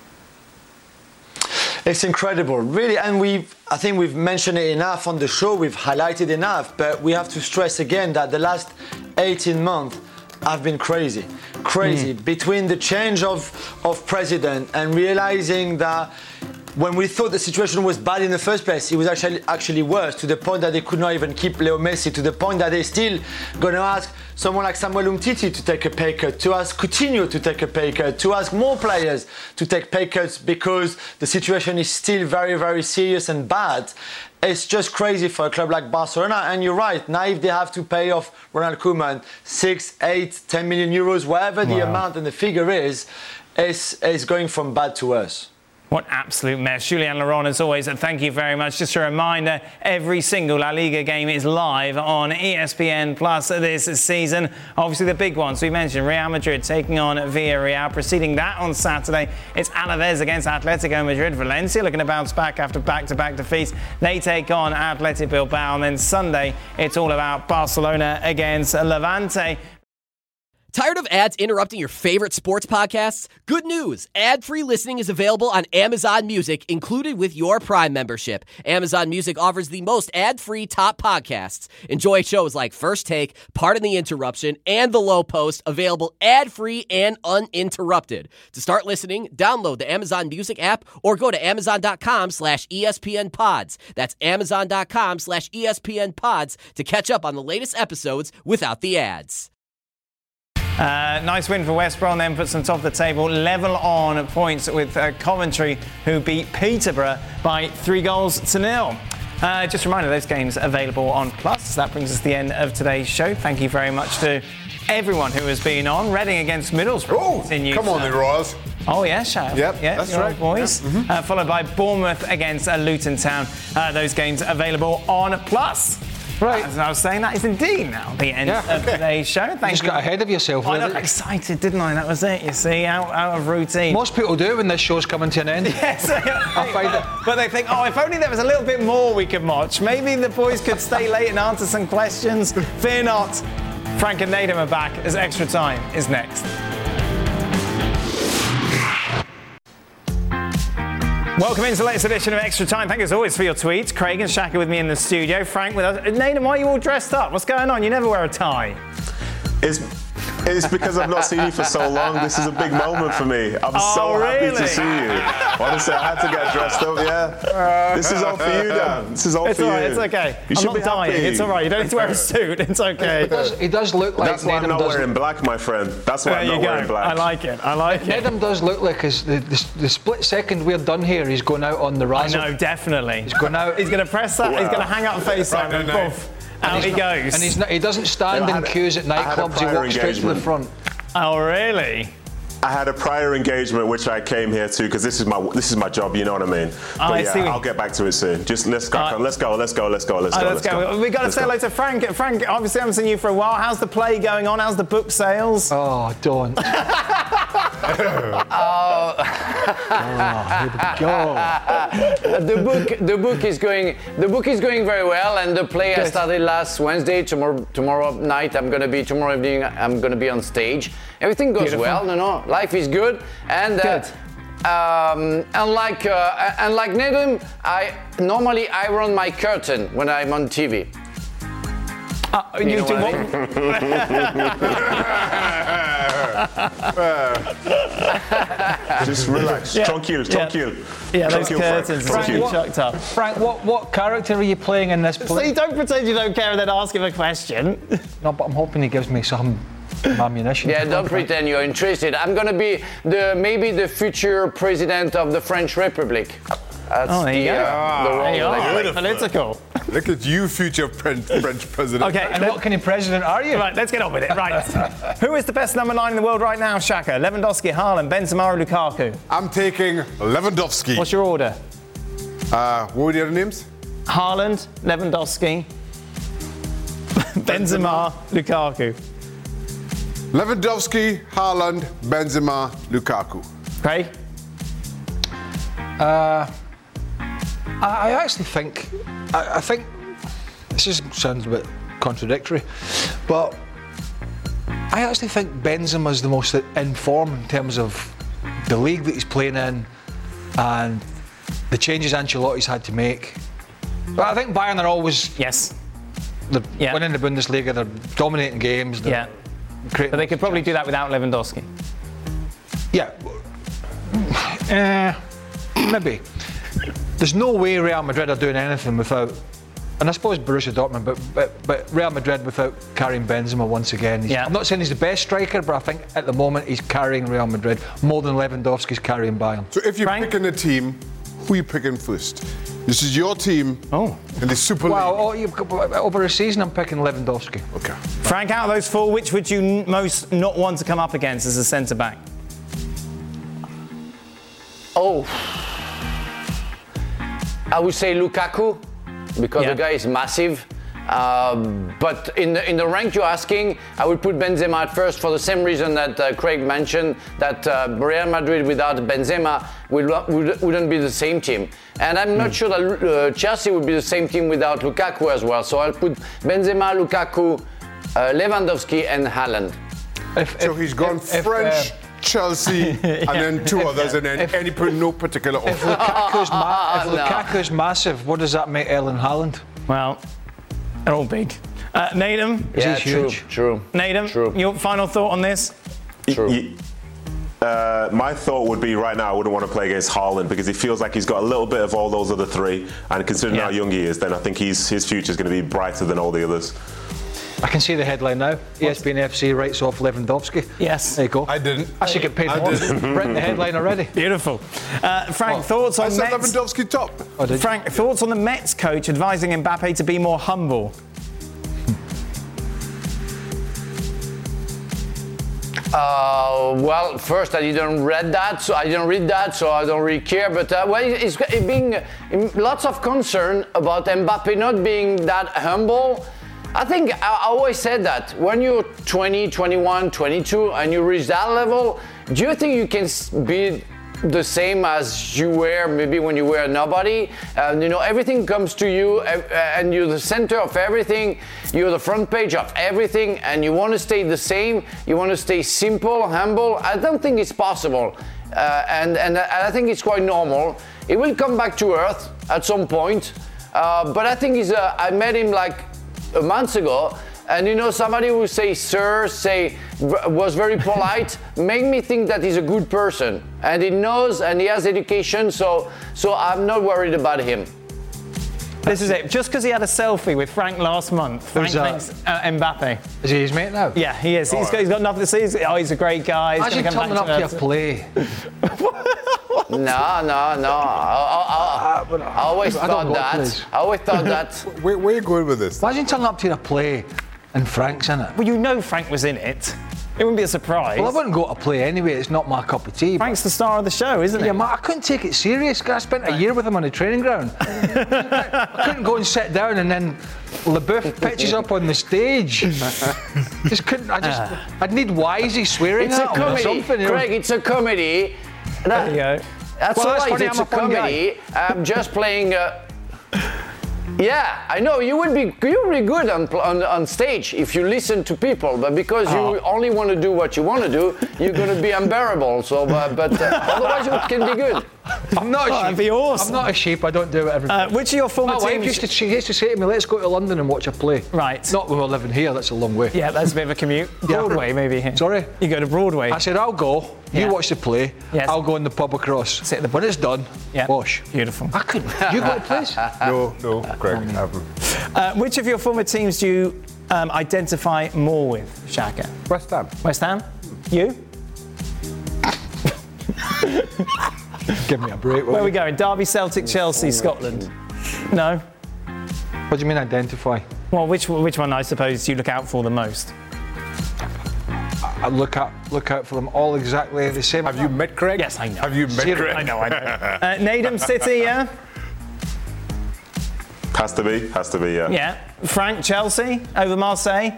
It's incredible, really, and I think we've mentioned it enough on the show, we've highlighted enough, but we have to stress again that the last 18 months have been crazy. Between the change of president and realizing that when we thought the situation was bad in the first place, it was actually worse, to the point that they could not even keep Leo Messi, to the point that they're still going to ask someone like Samuel Umtiti to take a pay cut, to ask Coutinho to take a pay cut, to ask more players to take pay cuts because the situation is still very, very serious and bad. It's just crazy for a club like Barcelona, and you're right, now if they have to pay off Ronald Koeman 6, 8, 10 million euros, whatever the amount and the figure is, it's going from bad to worse. What absolute mess. Julien Laurent, as always, thank you very much. Just a reminder, every single La Liga game is live on ESPN Plus this season. Obviously, the big ones we mentioned, Real Madrid taking on Villarreal. Preceding that on Saturday, it's Alaves against Atletico Madrid. Valencia looking to bounce back after back-to-back defeats. They take on Athletic Bilbao. And then Sunday, it's all about Barcelona against Levante. Tired of ads interrupting your favorite sports podcasts? Good news! Ad-free listening is available on Amazon Music, included with your Prime membership. Amazon Music offers the most ad-free top podcasts. Enjoy shows like First Take, Pardon the Interruption, and The Low Post, available ad-free and uninterrupted. To start listening, download the Amazon Music app or go to amazon.com/ESPNpods. That's amazon.com/ESPNpods to catch up on the latest episodes without the ads. Nice win for West Brom, then puts them top of the table, level on points with Coventry, who beat Peterborough by 3-0. Just a reminder, those games available on Plus. That brings us to the end of today's show. Thank you very much to everyone who has been on. Reading against Middlesbrough. Come on, the Royals. Oh, yeah, Shab. Yep, that's right. Boys. Yep. Mm-hmm. Followed by Bournemouth against Luton Town. Those games available on Plus. Right. As I was saying, that is indeed now the end of today's show. Thank you. Just got ahead of yourself. I got excited, didn't I? That was it, you see, out of routine. Most people do when this show's coming to an end. Yes. I find it. But they think, if only there was a little bit more we could watch. Maybe the boys could stay late and answer some questions. Fear not. Frank and Nedum are back as Extra Time is next. Welcome into the latest edition of Extra Time. Thank you as always for your tweets. Craig and Shaka with me in the studio. Frank with us. Nedum, why are you all dressed up? What's going on? You never wear a tie. It's because I've not seen you for so long. This is a big moment for me. I'm so happy to see you. Honestly, I had to get dressed up, This is all for you, Dan. This is all for you. It's okay. I'm not dying. It's all right. You don't need to wear a suit. It's okay. He does look like That's why I'm not wearing black, my friend. That's why I'm not wearing black. I like it. Nedum does look like the split second we're done here, he's going out on the razzle. I know, definitely. He's going out. He's going to press that. Wow. He's going to hang up FaceTime and poof. Out he goes. And he doesn't stand in queues at nightclubs, he walks straight to the front. Oh, really? I I had a prior engagement which I came here to because this is my job. You know what I mean? But yeah, I'll get back to it soon. Just let's go. Let's go. Let's go. We got to say hello to Frank. Frank, obviously I haven't seen you for a while. How's the play going on? How's the book sales? Oh, don't. Here we go. The book is going very well, and the play I started last Wednesday. Tomorrow night tomorrow evening I'm gonna be on stage. Everything goes well, life is good, and unlike Nathan, I normally run my curtain when I'm on TV. You do what? Just relax. Tranquil. Yeah, those curtains are chucked up. Frank, what character are you playing in this play? So you don't pretend you don't care and then ask him a question. No, but I'm hoping he gives me some ammunition. Yeah, don't pretend you're interested. I'm going to be maybe the future president of the French Republic. That's there you go. The role. Political. Look at you, future French president. Okay, and what kind of president are you? Right, let's get on with it. Right. Who is the best number 9 in the world right now, Shaka? Lewandowski, Haaland, Benzema, or Lukaku? I'm taking Lewandowski. What's your order? What were the other names? Haaland, Lewandowski, Benzema, Lukaku. Lewandowski, Haaland, Benzema, Lukaku. Craig? I actually think, I think this sounds a bit contradictory, but I actually think Benzema's the most in form in terms of the league that he's playing in and the changes Ancelotti's had to make. But I think Bayern are always they're winning the Bundesliga, they're dominating games. But they could probably do that without Lewandowski. Yeah. Maybe. There's no way Real Madrid are doing anything without, and I suppose Borussia Dortmund, but Real Madrid without carrying Benzema once again. I'm not saying he's the best striker, but I think at the moment he's carrying Real Madrid more than Lewandowski's carrying Bayern. So if you're picking a team, who are you picking first? This is your team in the Super League. Well, over a season I'm picking Lewandowski. Okay. Frank, out of those 4, which would you most not want to come up against as a centre-back? I would say Lukaku, because the guy is massive. But in the rank you're asking, I would put Benzema at first for the same reason that Craig mentioned, that Real Madrid without Benzema wouldn't be the same team. And I'm not sure that Chelsea would be the same team without Lukaku as well. So I'll put Benzema, Lukaku, Lewandowski and Haaland. So he's gone French, Chelsea, and then 2 others, and then any no particular order. If Lukaku's massive, what does that make Erling Haaland? Well, they're all big. Nathan? Yeah, true. Nathan, your final thought on this? True. My thought would be right now I wouldn't want to play against Haaland because he feels like he's got a little bit of all those other 3, and considering how young he is, then I think his future is going to be brighter than all the others. I can see the headline now. ESPN FC writes off Lewandowski. Yes. There you go. I didn't. I should get paid more. Written the headline already. Beautiful. Frank, thoughts on I said Mets? Lewandowski top. Frank, thoughts on the Mets coach advising Mbappe to be more humble? Well, first I didn't read that, so I don't really care. But it's being lots of concern about Mbappe not being that humble. I think I always said that when you're 20, 21, 22 and you reach that level, do you think you can be the same as you were maybe when you were nobody? Everything comes to you and you're the center of everything. You're the front page of everything and you want to stay the same. You want to stay simple, humble. I don't think it's possible. And I think it's quite normal. It will come back to earth at some point. But I think I met him like a month ago, and somebody who say sir, was very polite, make me think that he's a good person, and he knows and he has education, so I'm not worried about him. This is it. Just because he had a selfie with Frank last month, Frank thinks Mbappe. Is he his mate now? Yeah, he is. He's got nothing to say. He's a great guy. Imagine turning up to a play. No. I always thought that. Where are you going with this? Imagine turning up to a play and Frank's in it. Well, Frank was in it. It wouldn't be a surprise. Well, I wouldn't go to play anyway. It's not my cup of tea. Frank's the star of the show, isn't he? Yeah, I couldn't take it serious. I spent a year with him on the training ground. I couldn't go and sit down and then LeBeouf pitches up on the stage. Just couldn't. I'd need Wisey swearing It's at a him or comedy, something. Craig. It's a comedy. There you go. That's Well, all that's right. funny, It's I'm a a fun comedy. I'm just playing. Yeah, I know you're really good on stage if you listen to people, but because you only want to do what you want to do, you're going to be unbearable. So, but otherwise, it can be good. I'm not a sheep. That'd be awesome. I'm not a sheep. I don't do everything. Which of your former My wife teams? she used to say to me, "Let's go to London and watch a play." Right. Not when we're living here. That's a long way. Yeah, that's a bit of a commute. Broadway, maybe. Sorry. You go to Broadway. I said, I'll go. Yeah. You watch the play. Yes. I'll go in the pub across. Sit at the when it's done, wash. Beautiful. I couldn't. You go to plays? No, Craig, I haven't. Which of your former teams do you identify more with, Shaka? West Ham. West Ham? You? Give me a break. Where are we going? Derby, Celtic, Chelsea, Scotland? No? What do you mean identify? Well, which one, I suppose, do you look out for the most? I look out for them all exactly the same. Have you met Craig? Yes, I know. Have you met Craig? I know. Nadem, City, yeah? Has to be, yeah. Yeah. Frank, Chelsea over Marseille?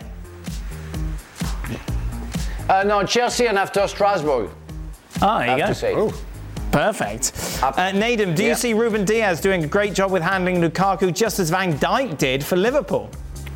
No, Chelsea and after Strasbourg. Oh, there you I go. have to say. Perfect. Nadem, do you see Ruben Diaz doing a great job with handling Lukaku just as Van Dijk did for Liverpool?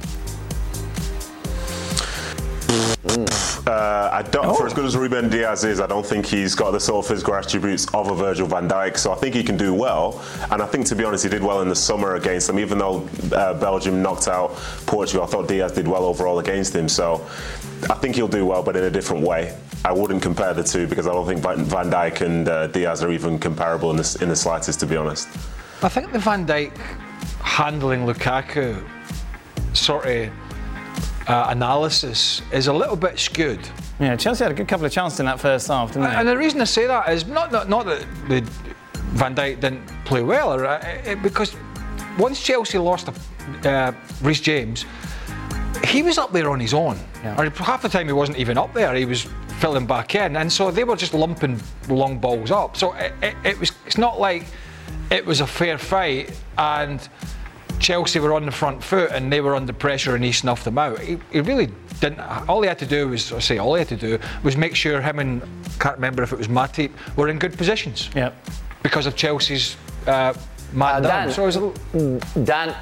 I don't. For as good as Ruben Diaz is, I don't think he's got the sort of physical attributes of a Virgil van Dijk. So I think he can do well. And I think, to be honest, he did well in the summer against them. Even though Belgium knocked out Portugal, I thought Diaz did well overall against him. So I think he'll do well, but in a different way. I wouldn't compare the two because I don't think Van Dijk and Diaz are even comparable in the slightest, to be honest. I think the Van Dijk handling Lukaku sort of analysis is a little bit skewed. Yeah, Chelsea had a good couple of chances in that first half, didn't they? And the reason I say that is not that the Van Dijk didn't play well, because once Chelsea lost Reece James, he was up there on his own. Yeah. Or half the time he wasn't even up there; he was filling back in, and so they were just lumping long balls up. So it's not like it was a fair fight, and Chelsea were on the front foot and they were under pressure and he snuffed them out. He really didn't. All he had to do was make sure him and, can't remember if it was Matip, were in good positions. Yeah. Because of Chelsea's man down. So it was Dan,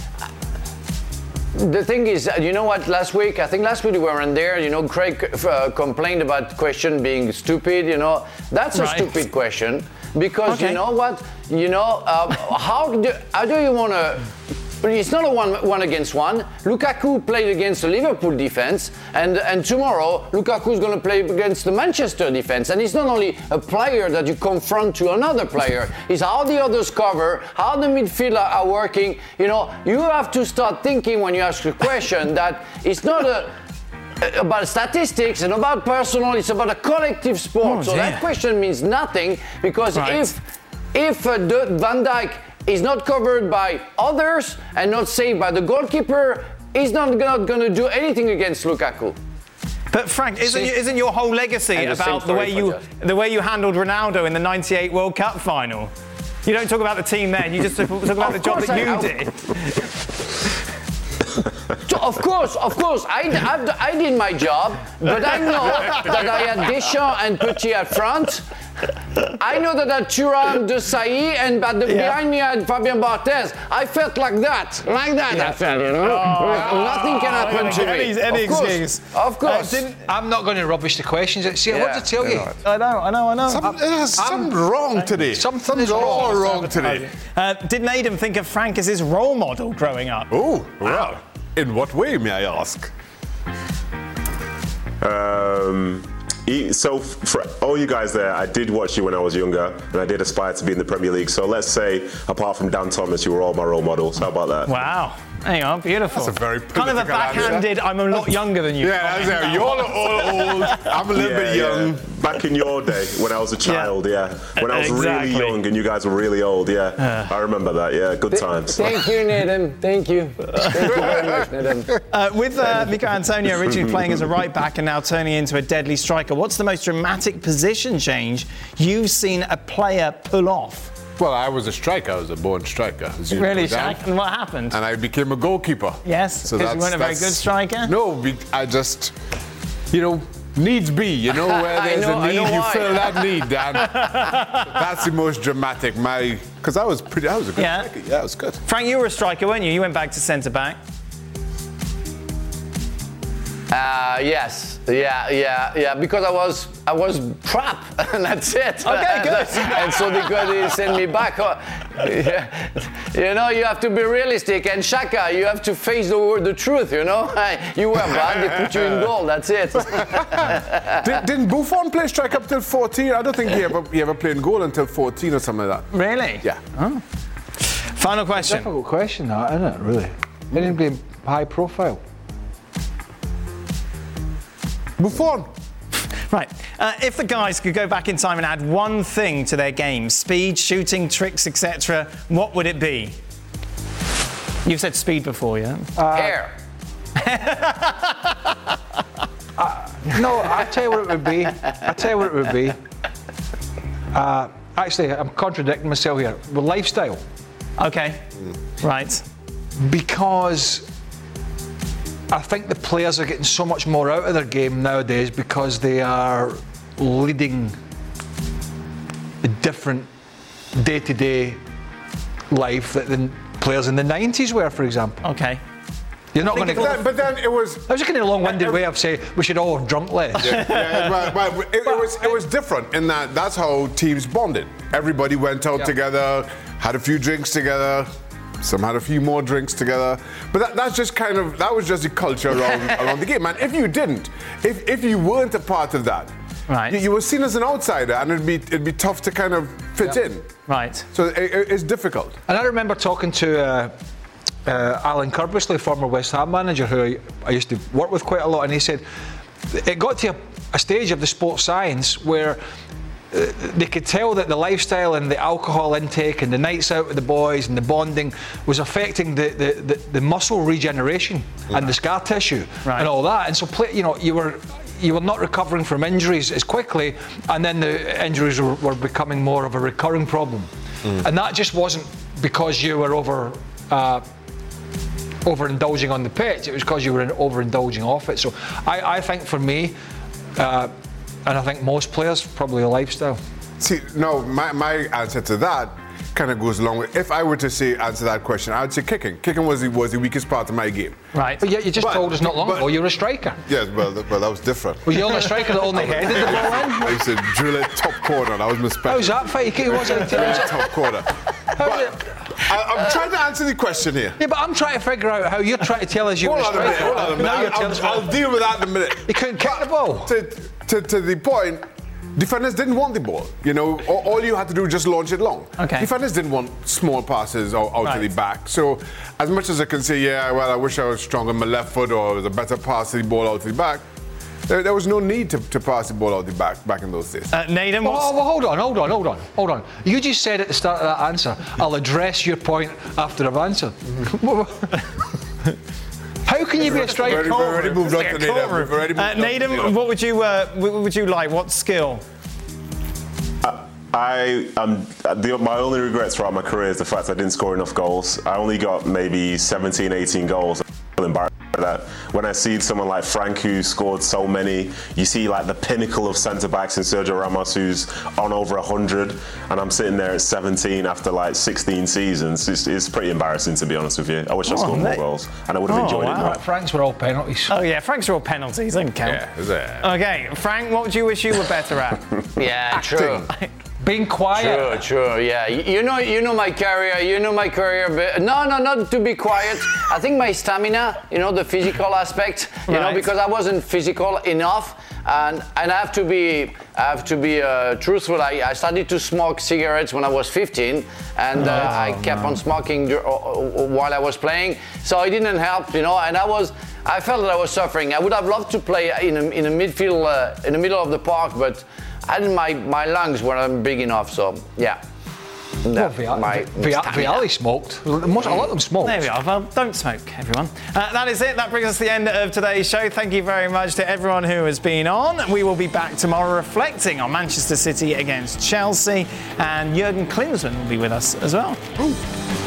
the thing is, you know what, last week we weren't there, Craig complained about question being stupid, That's a stupid question. Because you know what, how do you want to? It's not a one against one. Lukaku played against the Liverpool defense, and tomorrow Lukaku is going to play against the Manchester defense. And it's not only a player that you confront to another player. It's how the others cover, how the midfield are working. You have to start thinking when you ask a question that it's not about statistics and about personal, it's about a collective sport. That question means nothing because if Van Dijk is not covered by others and not saved by the goalkeeper, he's not going to do anything against Lukaku. But Frank, isn't your whole legacy about the way you handled Ronaldo in the '98 World Cup final? You don't talk about the team then. You just talk about the job that you did. Of course, I did my job, but I know that I had Deschamps and Petit at front. I know that I had Thuram, Desailly, and behind me I had Fabien Barthez. I felt like that. I felt, nothing can happen to me. Any excuse. Of course. I'm not going to rubbish the questions. See, what to tell you? I know. There's something wrong today. Something's all wrong today. Did Nadem think of Frank as his role model growing up? Oh, wow. In what way, may I ask? So for all you guys there, I did watch you when I was younger, and I did aspire to be in the Premier League. So let's say, apart from Dan Thomas, you were all my role models. How about that? Wow. There you are, beautiful. That's a very kind of a political answer. backhanded, I'm a lot younger than you. Yeah, that's it. You're all old, I'm a little bit young. Back in your day, when I was a child, when I was really young and you guys were really old, I remember that, good times. Thank you, Nathan. Thank you. Thank you very much, Nathan. With Mikel Antonio originally playing as a right back and now turning into a deadly striker, what's the most dramatic position change you've seen a player pull off? Well, I was a striker. I was a born striker. Really, Shaq? And what happened? And I became a goalkeeper. Yes, because you weren't a very good striker? No, I just, needs be, where there's a need, you fill that need, Dan. That's the most dramatic. Because I was a good striker. Yeah, it was good. Frank, you were a striker, weren't you? You went back to centre-back. Yes. Yeah. Because I was crap, and that's it. Okay, good. And so they send me back. You have to be realistic. And Xhaka, you have to face the truth. You were bad. They put you in goal. That's it. Didn't Buffon play strike up till 14? I don't think he ever played in goal until 14 or something like that. Really? Yeah. Oh. Final question. Difficult question, that, isn't it? Really. They didn't be high profile. Buffon. Right. If the guys could go back in time and add one thing to their game, speed, shooting, tricks, etc., what would it be? You've said speed before, yeah? Hair. No, I'll tell you what it would be. Actually, I'm contradicting myself here. The lifestyle. Okay. Right. Because I think the players are getting so much more out of their game nowadays because they are leading a different day-to-day life than players in the 90s were, for example. Okay. You're not going to go. But then it was. I was just getting a long-winded way of saying we should all have drunk less. It was different in that's how teams bonded. Everybody went out together, had a few drinks together. Some had a few more drinks together, but that was just the culture around the game. And if you didn't, if you weren't a part of that, right, you were seen as an outsider, and it'd be tough to kind of fit in. Right. So it's difficult. And I remember talking to Alan Curbishley, former West Ham manager, who I used to work with quite a lot, and he said it got to a stage of the sports science where they could tell that the lifestyle and the alcohol intake and the nights out with the boys and the bonding was affecting the muscle regeneration and the scar tissue and all that. And so, you were not recovering from injuries as quickly, and then the injuries were becoming more of a recurring problem. And that just wasn't because you were overindulging on the pitch. It was because you were overindulging off it. So I think for me, and I think most players, probably a lifestyle. See, no, my answer to that kind of goes along with, if I were to answer that question, I would say kicking. Kicking was the weakest part of my game. Right. But yet you just told us not long ago you're a striker. Yes, well, that was different. Were you only a striker that only headed the ball in? I used to drill it top corner. That was my special. How's that fake? It wasn't top corner. I'm trying to answer the question here. Yeah, but I'm trying to figure out how you're trying to tell us you're a striker. Hold on a minute. I'll deal with that in a minute. You couldn't kick the ball. To the point, defenders didn't want the ball. All you had to do was just launch it long. Okay. Defenders didn't want small passes out to the back. So, as much as I can say, I wish I was stronger on my left foot or was a better pass the ball out to the back, there was no need to pass the ball out the back in those days. Nathan, hold on. You just said at the start of that answer, I'll address your point after I've answered. How can you be a striker? We've already moved on to Nathan, what would you like? What skill? My only regrets throughout my career is the fact I didn't score enough goals. I only got maybe 17, 18 goals. I'm embarrassed by that. When I see someone like Frank who scored so many, you see like the pinnacle of centre-backs in Sergio Ramos who's on over 100, and I'm sitting there at 17 after like 16 seasons. It's pretty embarrassing, to be honest with you. I wish I scored more goals, and I would have enjoyed it more. Frank's were all penalties. Oh yeah, Frank's were all penalties. Doesn't count. Yeah. Okay, Frank, what would you wish you were better at? Yeah, true. Being quiet. True, yeah. You know my career. But no, not to be quiet. I think my stamina, the physical aspect, because I wasn't physical enough, and I have to be truthful. I started to smoke cigarettes when I was 15, and I kept on smoking while I was playing, so it didn't help, and I felt that I was suffering. I would have loved to play in a midfield, in the middle of the park, but my lungs weren't big enough, so yeah. Vialli smoked. A lot of them smoked. There we are. Well, don't smoke, everyone. That is it. That brings us to the end of today's show. Thank you very much to everyone who has been on. We will be back tomorrow reflecting on Manchester City against Chelsea, and Jurgen Klinsmann will be with us as well. Ooh.